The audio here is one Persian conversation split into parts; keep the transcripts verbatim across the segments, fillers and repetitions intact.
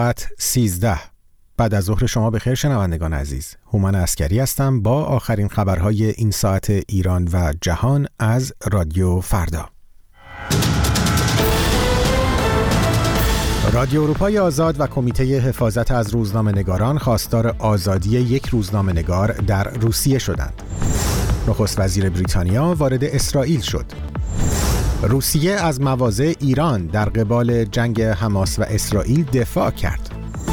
ساعت سیزده بعد از ظهر شما بخیر شنوندگان عزیز. هومن عسکری هستم با آخرین خبرهای این ساعت ایران و جهان از رادیو فردا. رادیو اروپای آزاد و کمیته حفاظت از روزنامه‌نگاران خواستار آزادی یک روزنامه‌نگار در روسیه شدند. نخست وزیر بریتانیا وارد اسرائیل شد. روسیه از مواضع ایران در قبال جنگ حماس و اسرائیل دفاع کرد.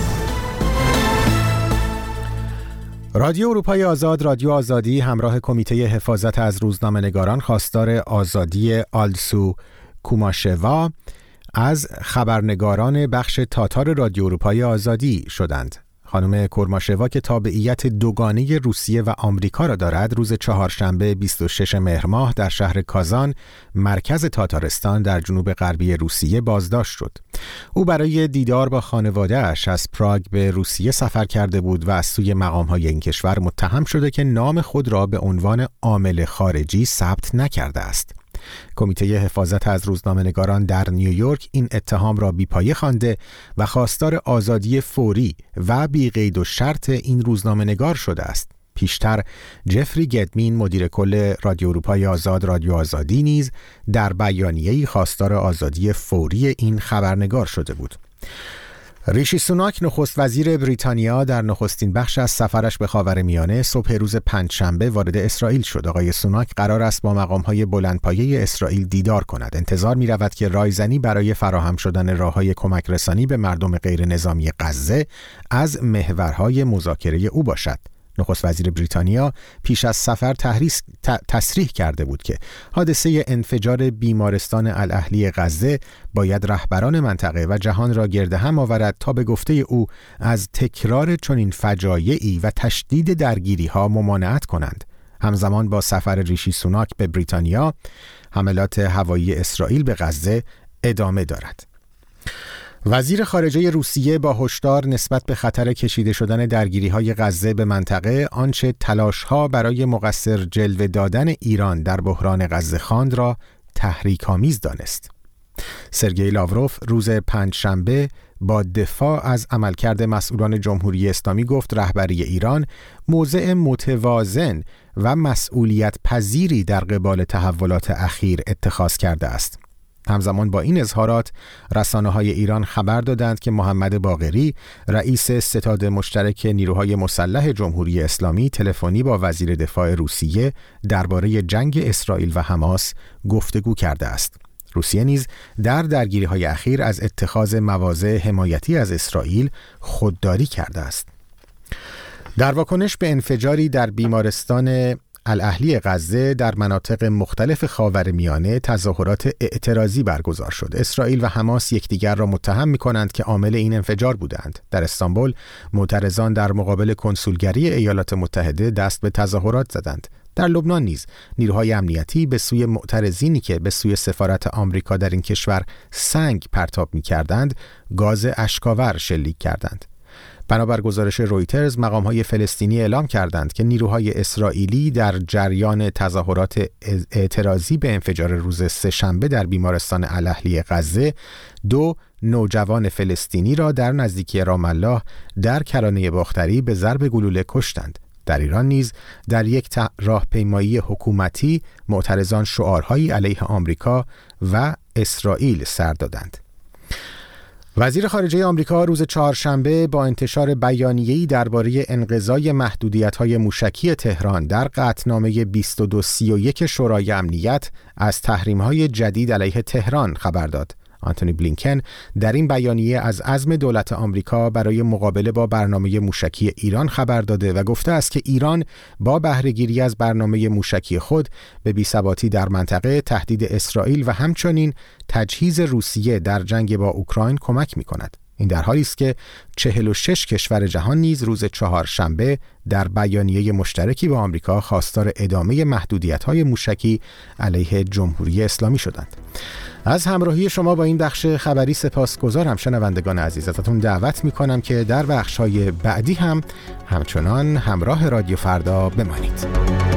رادیو اروپای آزاد، رادیو آزادی همراه کمیته حفاظت از روزنامه‌نگاران خواستار آزادی آلسو کوماشوا از خبرنگاران بخش تاتار رادیو اروپای آزادی شدند. خانم کورماشوا که تابعیت دوگانه روسیه و آمریکا را دارد، روز چهارشنبه بیست و ششم مهر ماه در شهر کازان، مرکز تاتارستان در جنوب غربی روسیه بازداشت شد. او برای دیدار با خانواده اش از پراگ به روسیه سفر کرده بود و از سوی مقام‌های این کشور متهم شده که نام خود را به عنوان عامل خارجی ثبت نکرده است. کمیته حفاظت از روزنامه‌نگاران در نیویورک این اتهام را بی‌پایه خوانده و خواستار آزادی فوری و بی قید و شرط این روزنامه‌نگار شده است. پیشتر جفری گدمین مدیر کل رادیو اروپای آزاد، رادیو آزادی نیز در بیانیه‌ای خواستار آزادی فوری این خبرنگار شده بود. ریشی سوناک نخست وزیر بریتانیا در نخستین بخش از سفرش به خاورمیانه صبح روز پنجشنبه وارد اسرائیل شد. آقای سوناک قرار است با مقام‌های بلندپایه اسرائیل دیدار کند. انتظار می‌رود که رایزنی برای فراهم شدن راه‌های کمک رسانی به مردم غیر نظامی غزه از محورهای مذاکره او باشد. نخست وزیر بریتانیا پیش از سفر تحریس تصریح کرده بود که حادثه انفجار بیمارستان الاهلی غزه باید رهبران منطقه و جهان را گرد هم آورد تا به گفته او از تکرار چنین فجایعی و تشدید درگیری‌ها ممانعت کنند. همزمان با سفر ریشی سوناک به بریتانیا، حملات هوایی اسرائیل به غزه ادامه دارد. وزیر خارجه روسیه با هشدار نسبت به خطر کشیده شدن درگیری‌های غزه به منطقه، آنچه تلاش‌ها برای مقصر جلوه دادن ایران در بحران غزه خواند را تحریک‌آمیز دانست. سرگئی لاوروف روز پنجشنبه با دفاع از عملکرد مسئولان جمهوری اسلامی گفت رهبری ایران موضع متوازن و مسئولیت پذیری در قبال تحولات اخیر اتخاذ کرده است. همزمان با این اظهارات، رسانه‌های ایران خبر دادند که محمد باقری، رئیس ستاد مشترک نیروهای مسلح جمهوری اسلامی، تلفنی با وزیر دفاع روسیه درباره جنگ اسرائیل و حماس گفتگو کرده است. روسیه نیز در درگیری‌های اخیر از اتخاذ مواضع حمایتی از اسرائیل خودداری کرده است. در واکنش به انفجاری در بیمارستان الاهلی غزه در مناطق مختلف خاورمیانه تظاهرات اعتراضی برگزار شد. اسرائیل و حماس یکدیگر را متهم می‌کنند که عامل این انفجار بودند. در استانبول معترضان در مقابل کنسولگری ایالات متحده دست به تظاهرات زدند. در لبنان نیز نیروهای امنیتی به سوی معترضینی که به سوی سفارت آمریکا در این کشور سنگ پرتاب می‌کردند، گاز اشک‌آور شلیک کردند. بنابر گزارش رویترز، مقام‌های فلسطینی اعلام کردند که نیروهای اسرائیلی در جریان تظاهرات اعتراضی به انفجار روز سه‌شنبه در بیمارستان الاهلی غزه دو نوجوان فلسطینی را در نزدیکی رام الله در کرانه باختری به ضرب گلوله کشتند. در ایران نیز در یک راهپیمایی حکومتی معترضان شعارهایی علیه آمریکا و اسرائیل سر دادند. وزیر خارجه آمریکا روز چهارشنبه با انتشار بیانیه‌ای درباره انقضای محدودیت‌های موشکی تهران در قطعنامه بیست و دو سی و یک شورای امنیت از تحریم‌های جدید علیه تهران خبر داد. آنتونی بلینکن در این بیانیه از عزم دولت آمریکا برای مقابله با برنامه موشکی ایران خبر داده و گفته است که ایران با بهره‌گیری از برنامه موشکی خود به بی‌ثباتی در منطقه، تهدید اسرائیل و همچنین تجهیز روسیه در جنگ با اوکراین کمک می‌کند. این در حالی است که چهل و شش کشور جهان نیز روز چهارشنبه در بیانیه مشترکی با آمریکا خواستار ادامه محدودیت‌های موشکی علیه جمهوری اسلامی شدند. از همراهی شما با این بخش خبری سپاسگزارم شنوندگان عزیز. ازتون دعوت می‌کنم که در بخش‌های بعدی هم همچنان همراه رادیو فردا بمانید.